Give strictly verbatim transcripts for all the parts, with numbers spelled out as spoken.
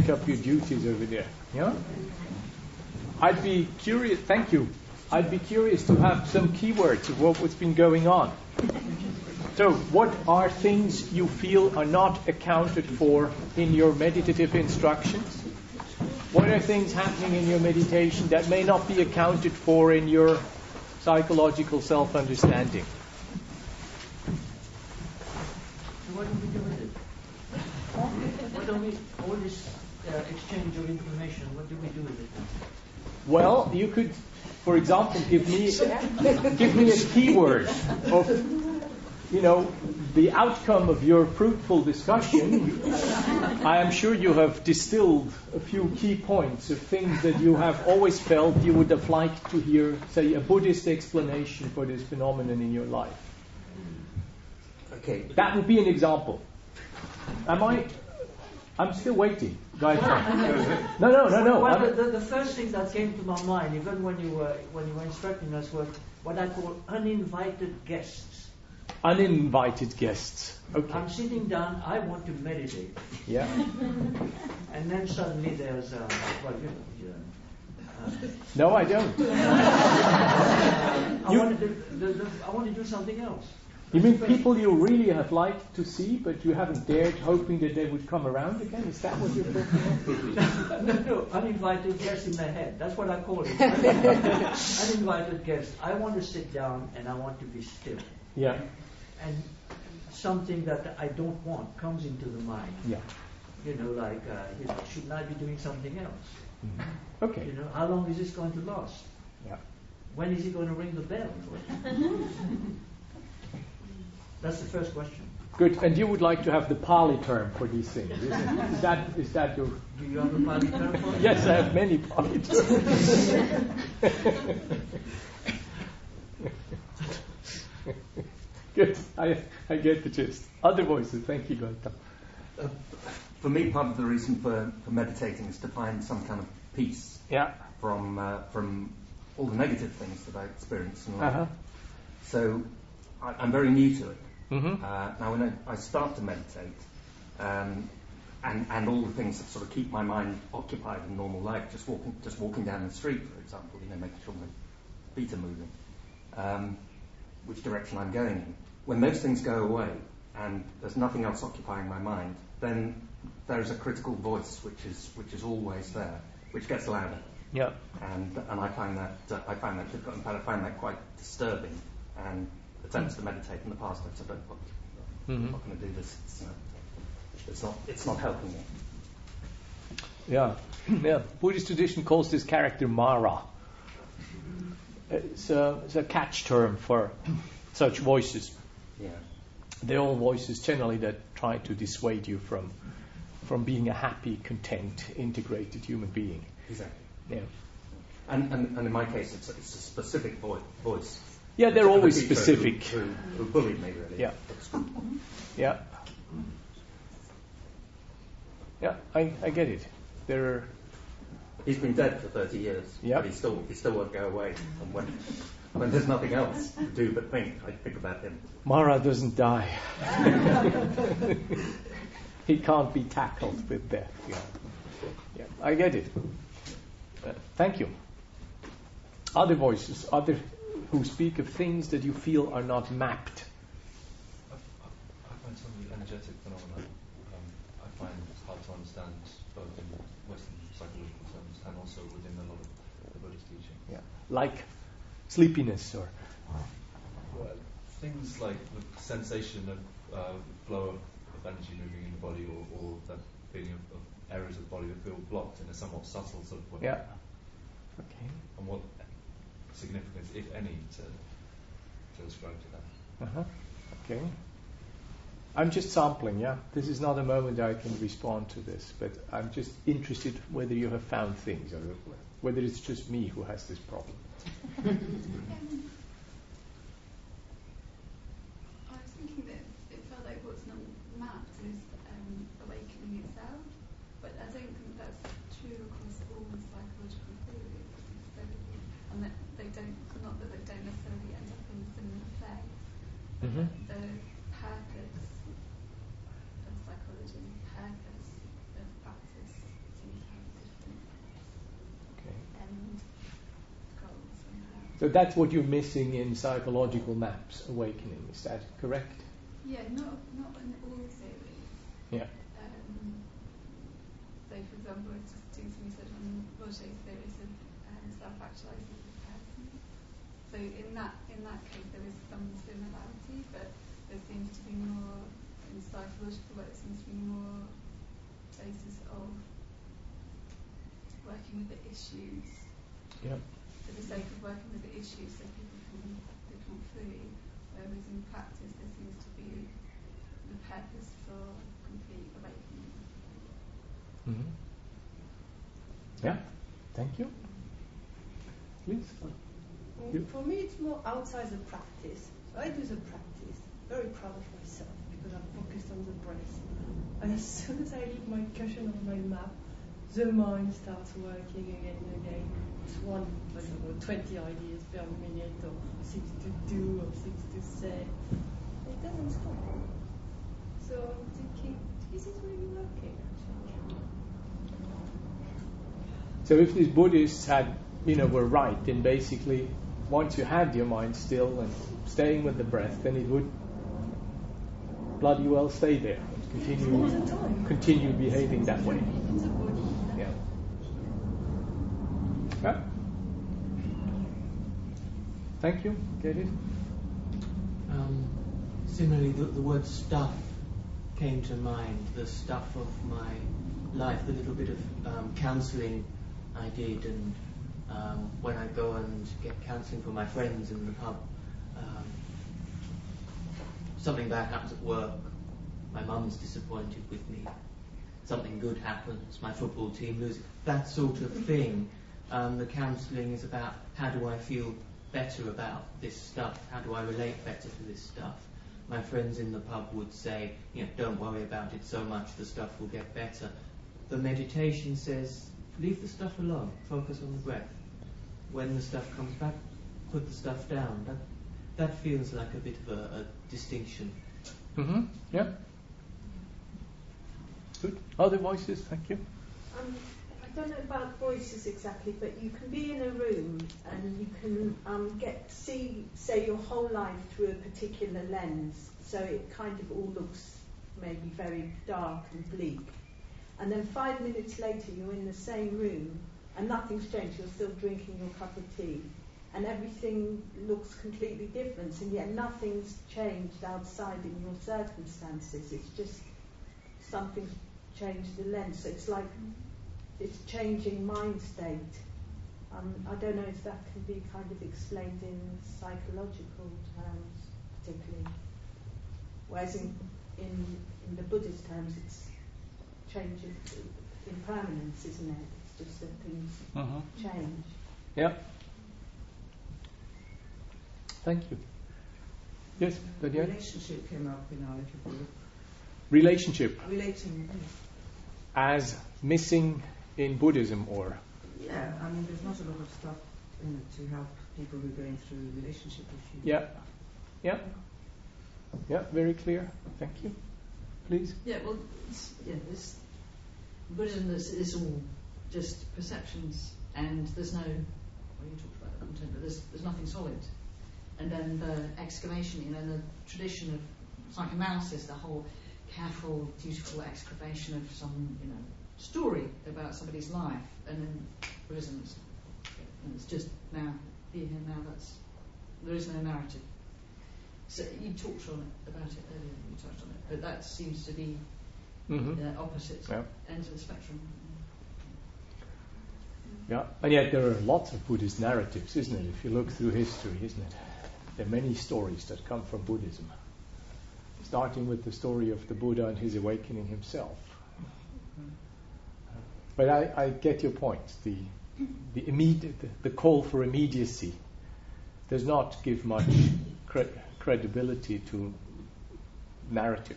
up your duties over there. Yeah? I'd be curious, thank you. I'd be curious to have some keywords of what, what's been going on. So, what are things you feel are not accounted for in your meditative instructions? What are things happening in your meditation that may not be accounted for in your psychological self-understanding? So what do we do with it? What do we, all this uh, exchange of information, what do we do with it? Well, you could, for example, give me give me a keyword of, you know, the outcome of your fruitful discussion. I am sure you have distilled a few key points of things that you have always felt you would have liked to hear, say, a Buddhist explanation for this phenomenon in your life. Okay. That would be an example. Am I? I'm still waiting. Go ahead. No, no, no, no. Well, the, the, the first thing that came to my mind, even when you were when you were instructing us, was what I call uninvited guests. Uninvited guests. Okay. I'm sitting down. I want to meditate. Yeah. And then suddenly there's, uh, well, you know. Uh, uh, no, I don't. I, want to do, the, the, I want to do something else. You mean people you really have liked to see, but you haven't dared, hoping that they would come around again? Is that what you're talking about? no, no, uninvited guests in my head. That's what I call it. Uninvited guests. I want to sit down and I want to be still. Yeah. And something that I don't want comes into the mind. Yeah. You know, like, uh, you know, shouldn't I be doing something else? Mm-hmm. Okay. You know, how long is this going to last? Yeah. When is he going to ring the bell? That's the first question. Good. And you would like to have the Pali term for these things, isn't it? Is that, is that your... Do you have a Pali term for it? Yes, I have many Pali terms. Good. I, I get the gist. Other voices. Thank you, Gautam. Uh, for me, part of the reason for, for meditating is to find some kind of peace yeah. from uh, from all the negative things that I experience in life. Uh-huh. So I, I'm very new to it. Mm-hmm. Uh, now, when I, I start to meditate, um, and and all the things that sort of keep my mind occupied in normal life, just walking just walking down the street, for example, you know, making sure my feet are moving, um, which direction I'm going in. When those things go away and there's nothing else occupying my mind, then there's a critical voice which is which is always there, which gets louder. Yeah. And and I find that uh, I find that difficult. In fact, I find that quite disturbing. And attempts to meditate in the past, I've said, "Look, I'm mm-hmm. not going to do this. It's, uh, it's not. It's not helping me." Yeah. Yeah. Buddhist tradition calls this character Mara. It's a, it's a catch term for such voices. Yeah. They're all voices generally that try to dissuade you from from being a happy, content, integrated human being. Exactly. Yeah. And and, and in my case, it's a, it's a specific vo- voice. Yeah, they're It's always a teacher specific. Who, who, who bullied me, really. Yeah. Yeah. Yeah, I, I get it. There. He's been dead for thirty years. Yep. But he still he still won't go away. And when when there's nothing else to do but think, I think about him. Mara doesn't die. He can't be tackled with death. Yeah. Yeah, I get it. Uh, thank you. Other voices, other who speak of things that you feel are not mapped. I, I find some of the energetic phenomena, um, I find it's hard to understand both in Western psychological terms and also within a lot of the Buddhist teaching. Yeah, like sleepiness or. Well, things like the sensation of uh, flow of, of energy moving in the body, or, or that feeling of, of areas of the body that feel blocked in a somewhat subtle sort of way. Yeah. Okay. And what significance, if any, to, to ascribe to that. Uh-huh. Okay. I'm just sampling, yeah. This is not a moment I can respond to this, but I'm just interested whether you have found things, or whether it's just me who has this problem. I was thinking that it felt like what's not mapped is um, awakening itself, but I don't think that's true across all psychological theories necessarily, and that they don't, not that they don't necessarily end up in a similar place. Mm-hmm. The purpose of psychology, the purpose of practice seems So that's what you're missing in psychological maps, awakening. Is that correct? Yeah, not not in all theories. Yeah. Um, so, for example, it's just doing some research on Roget's theories of um, self-actualizing the person. So, in that in that case, there is some similarity, but there seems to be more in psychological work. There seems to be more basis of working with the issues. Yeah. For the sake of working with the issues, so people can become free. Whereas in practice, there seems to be the purpose for complete awakening. Mm-hmm. Yeah. Thank you. Please. You. For me, it's more outside the practice. So I do the practice, very proud of myself because I'm focused on the breath. And as soon as I leave my cushion on my map, the mind starts working again and again. It's one, I don't know, twenty ideas per minute, or things to do, or things to say. It doesn't stop. So I'm thinking, is it really working actually? So if these Buddhists had, you know, were right, then basically once you had your mind still and staying with the breath, then it would bloody well stay there and continue continue behaving that way. Yeah. Yeah. Thank you. Get it? Um, similarly, the, the word stuff came to mind, the stuff of my life, the little bit of um, counselling I did, and um, when I go and get counselling for my friends in the pub, um, something bad happens at work, my mum's disappointed with me, something good happens, my football team loses, that sort of thing. Um, the counselling is about how do I feel better about this stuff, how do I relate better to this stuff. My friends in the pub would say, you know, don't worry about it so much, the stuff will get better. The meditation says, leave the stuff alone, focus on the breath. When the stuff comes back, put the stuff down. That that feels like a bit of a, a distinction. Mm-hmm. Yeah. Good. Other voices? Thank you. Um, I don't know about voices exactly, but you can be in a room and you can um, get see, say, your whole life through a particular lens. So it kind of all looks maybe very dark and bleak. And then five minutes later, you're in the same room and nothing's changed. You're still drinking your cup of tea, and everything looks completely different. And yet nothing's changed outside in your circumstances. It's just something's changed the lens. So it's like it's changing mind state. Um, I don't know if that can be kind of explained in psychological terms, particularly. Whereas in in, in the Buddhist terms, it's change of impermanence, isn't it? It's just that things Uh-huh. change. Yeah. Thank you. Yes, Danielle? Relationship came up in our little group. Relationship Relating, as missing in Buddhism, or? yeah, I mean, there's not a lot of stuff in it to help people who are going through relationship issues. Yeah. Yeah. Yeah, very clear. Thank you. Please. Yeah, well, it's, yeah, this Buddhism is, is all just perceptions, and there's no. Well, you talked about the content, but there's there's nothing solid. And then the excavation, you know, the tradition of psychoanalysis, the whole careful, dutiful excavation of some, you know, story about somebody's life, and then Buddhism is, and it's just now, be here now. That's there is no narrative. So you talked on it, about it earlier, you touched on it, but that seems to be Mm-hmm. the opposite Yeah. ends of the spectrum. Yeah, and yet there are lots of Buddhist narratives, isn't it? If you look through history, isn't it? There are many stories that come from Buddhism, starting with the story of the Buddha and his awakening himself. But I, I get your point. The the immediate, the, the call for immediacy does not give much cre- credibility to narrative.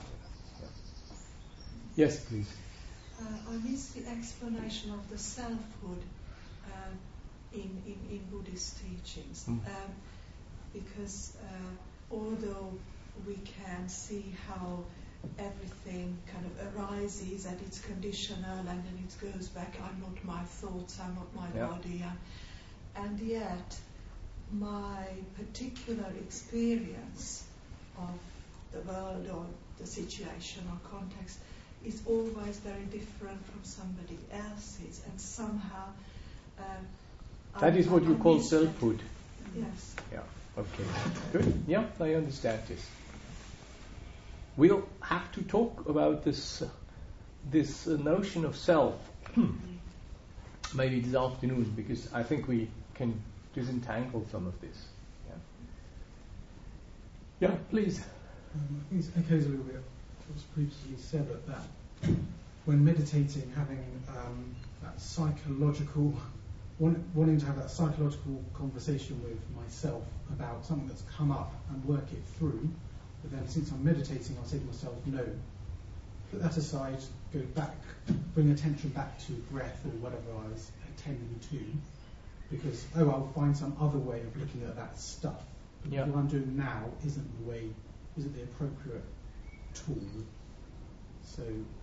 Yes, please. Uh, I miss the explanation of the selfhood uh, in, in, in Buddhist teachings. Mm. Um, because uh, although we can see how everything kind of arises and it's conditional and then it goes back, I'm not my thoughts, I'm not my yeah. body, and, and yet my particular experience of the world or the situation or context is always very different from somebody else's, and somehow uh, that is what you I'm call used selfhood. to- Yes. Yeah. Okay. Good. Yeah, I understand this. We'll have to talk about this uh, this uh, notion of self maybe this afternoon, because I think we can disentangle some of this. Yeah. Yeah, please. Um, I think it echoes a little bit what was previously said, at that when meditating, having um, that psychological, want, wanting to have that psychological conversation with myself about something that's come up and work it through. But then, since I'm meditating, I'll say to myself, no, put that aside, go back, bring attention back to breath or whatever I was attending to, because, oh, I'll find some other way of looking at that stuff. But Yeah. what I'm doing now isn't the way, isn't the appropriate tool. So,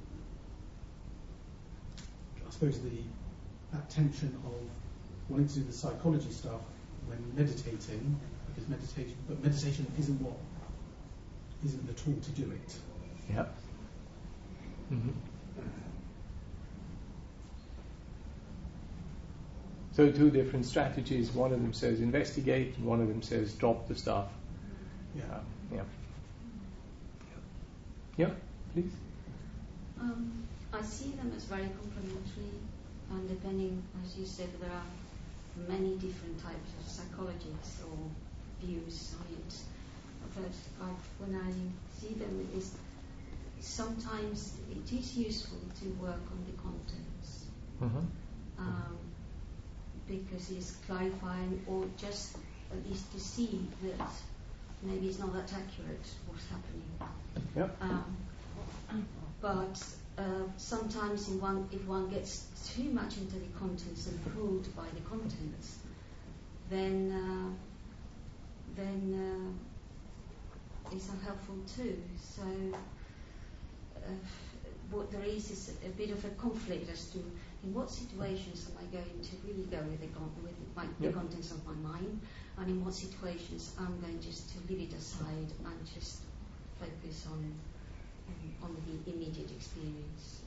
I suppose the that tension of wanting to do the psychology stuff when meditating, because meditation, but meditation isn't what, isn't the tool to do it. Yeah. Mm-hmm. So two different strategies. One of them says investigate, and one of them says drop the stuff. Yeah. Uh, yeah. Yeah, please. Um, I see them as very complementary, and depending, as you said, there are many different types of psychologies or views on it. But I, when I see them, is sometimes it is useful to work on the contents, Mm-hmm. um, because it's clarifying, or just at least to see that maybe it's not that accurate what's happening. Yep. Um, but uh, sometimes in one, if one gets too much into the contents and pulled by the contents, then uh, then uh, it's unhelpful too. So uh, what there is is a bit of a conflict as to in what situations am I going to really go with the, con- with my, the Yep. contents of my mind, and in what situations I'm going just to leave it aside and just focus on on, on the immediate experience.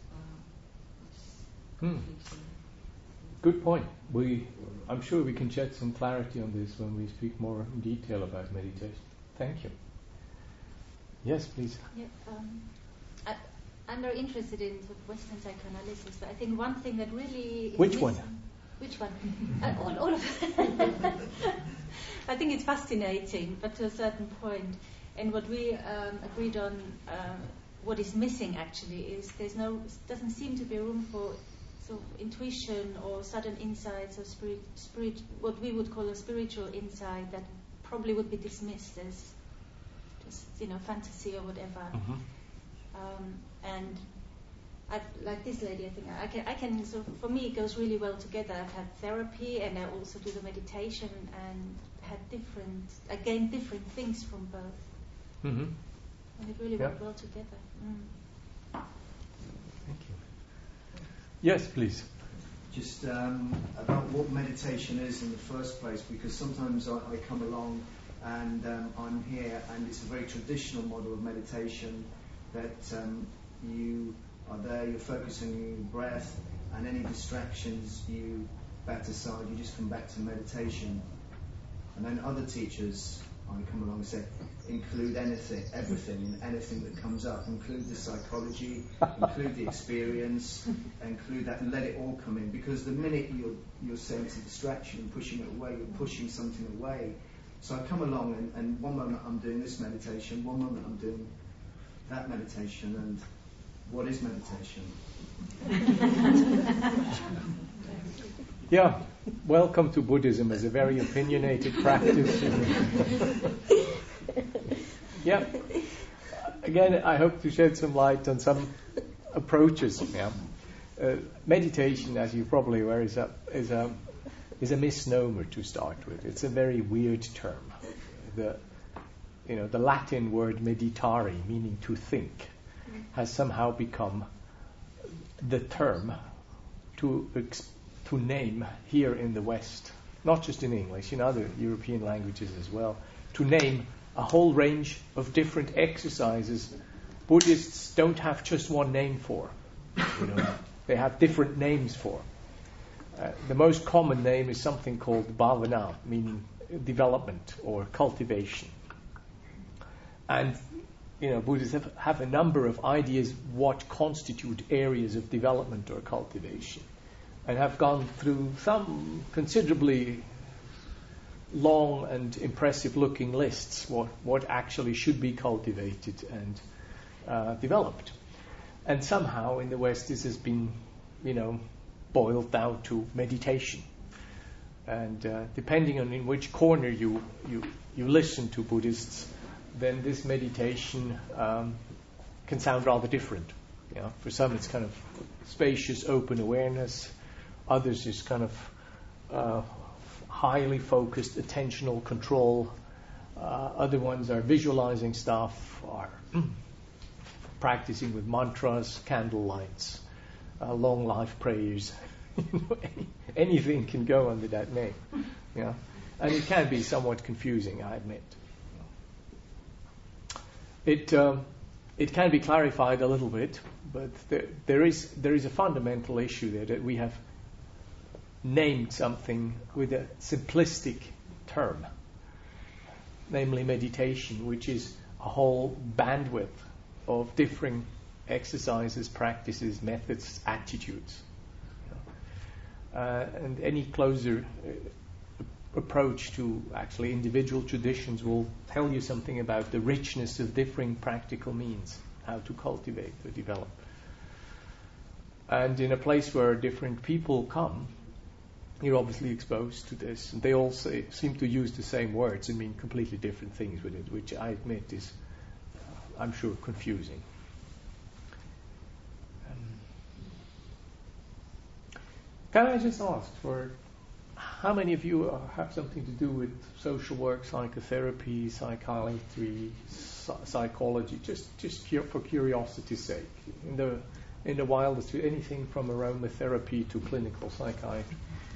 Uh, Hmm. Good point. We, I'm sure we can shed some clarity on this when we speak more in detail about meditation. Thank you. Yes, please. Yeah, um, I, I'm very interested in sort of Western psychoanalysis, but I think one thing that really is Which missing, one? Which one? uh, all, all of them. I think it's fascinating, but to a certain point. And what we um, agreed on, uh, what is missing actually, is there's no, doesn't seem to be room for sort of intuition or sudden insights or spirit, spirit, what we would call a spiritual insight that probably would be dismissed as just, you know, fantasy or whatever. Mm-hmm. Um, and I've, like this lady, I think I can, I can sort of, for me it goes really well together. I've had therapy and I also do the meditation and had different, I gained different things from both. Mm-hmm. And it really Yeah. worked well together. Mm. Thank you. Yes, please. Just um, about what meditation is in the first place, because sometimes I, I come along and um, I'm here and it's a very traditional model of meditation that um, you are there, you're focusing on your breath, and any distractions you bat aside, you just come back to meditation. And then other teachers, I come along and say, include anything, everything, anything that comes up, include the psychology, include the experience, include that, and let it all come in. Because the minute you're you're saying it's a distraction and pushing it away, you're pushing something away. So I come along, and, and one moment I'm doing this meditation, one moment I'm doing that meditation, and what is meditation? Yeah, welcome to Buddhism as a very opinionated practice. Yeah. Again, I hope to shed some light on some approaches. Yeah. Uh, meditation, as you're probably aware, is a is a is a misnomer to start with. It's a very weird term. The you know the Latin word meditare, meaning to think, has somehow become the term to ex- to name here in the West not just in English, in other European languages as well, to name a whole range of different exercises Buddhists don't have just one name for. You know, they have different names for. Uh, the most common name is something called bhavana, meaning development or cultivation. And you know, Buddhists have, have a number of ideas what constitute areas of development or cultivation, and have gone through some considerably long and impressive-looking lists what what actually should be cultivated and uh, developed. And somehow in the West this has been, you know, boiled down to meditation. And uh, depending on in which corner you, you, you listen to Buddhists, then this meditation um, can sound rather different. You know, for some it's kind of spacious, open awareness. Others is kind of uh, highly focused attentional control. Uh, other ones are visualizing stuff, are practicing with mantras, candle lights, uh, long life prayers. You know, any, anything can go under that name. You know? And it can be somewhat confusing, I admit. It um, it can be clarified a little bit, but there, there is there is a fundamental issue there, that we have named something with a simplistic term, namely meditation, which is a whole bandwidth of differing exercises, practices, methods, attitudes. Uh, and any closer uh, approach to actually individual traditions will tell you something about the richness of differing practical means, how to cultivate or develop. And in a place where different people come, you're obviously exposed to this. And they all say, seem to use the same words and mean completely different things with it, which I admit is, uh, I'm sure, confusing. Can I just ask for how many of you uh, have something to do with social work, psychotherapy, psychiatry, psychology? Just, just cu- for curiosity's sake, in the in the wildest, anything from aromatherapy to clinical psychiatry.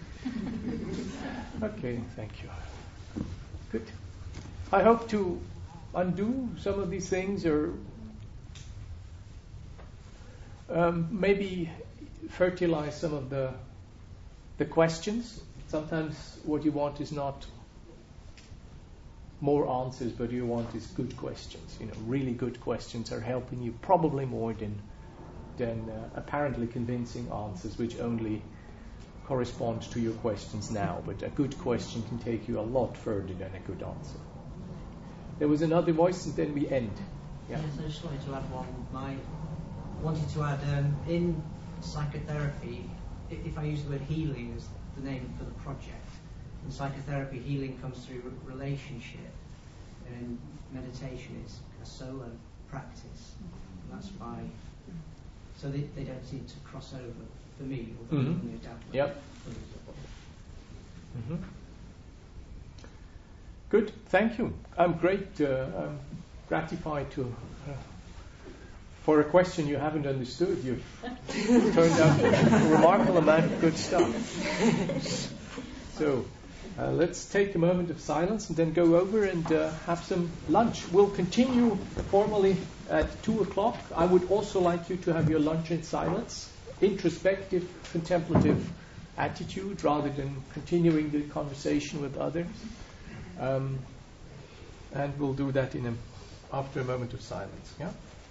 Okay, thank you. Good. I hope to undo some of these things, or um, maybe fertilize some of the. The questions. Sometimes what you want is not more answers, but you want is good questions. You know, really good questions are helping you probably more than than uh, apparently convincing answers, which only correspond to your questions now. But a good question can take you a lot further than a good answer. There was another voice, and then we end. Yeah. Yes, I just wanted to add one. I wanted to add um, in psychotherapy. If I use the word healing as the name for the project, in psychotherapy, healing comes through re- relationship, and meditation is a solo practice. And that's why, so they, they don't seem to cross over for me, although mm-hmm. no doubt. Yep. Mm-hmm. Good, thank you. I'm great, uh, I'm gratified to. Uh, For a question you haven't understood, you've turned out a remarkable amount of good stuff. So uh, let's take a moment of silence and then go over and uh, have some lunch. We'll continue formally at two o'clock. I would also like you to have your lunch in silence, introspective, contemplative attitude, rather than continuing the conversation with others. Um, and we'll do that in a, after a moment of silence. Yeah.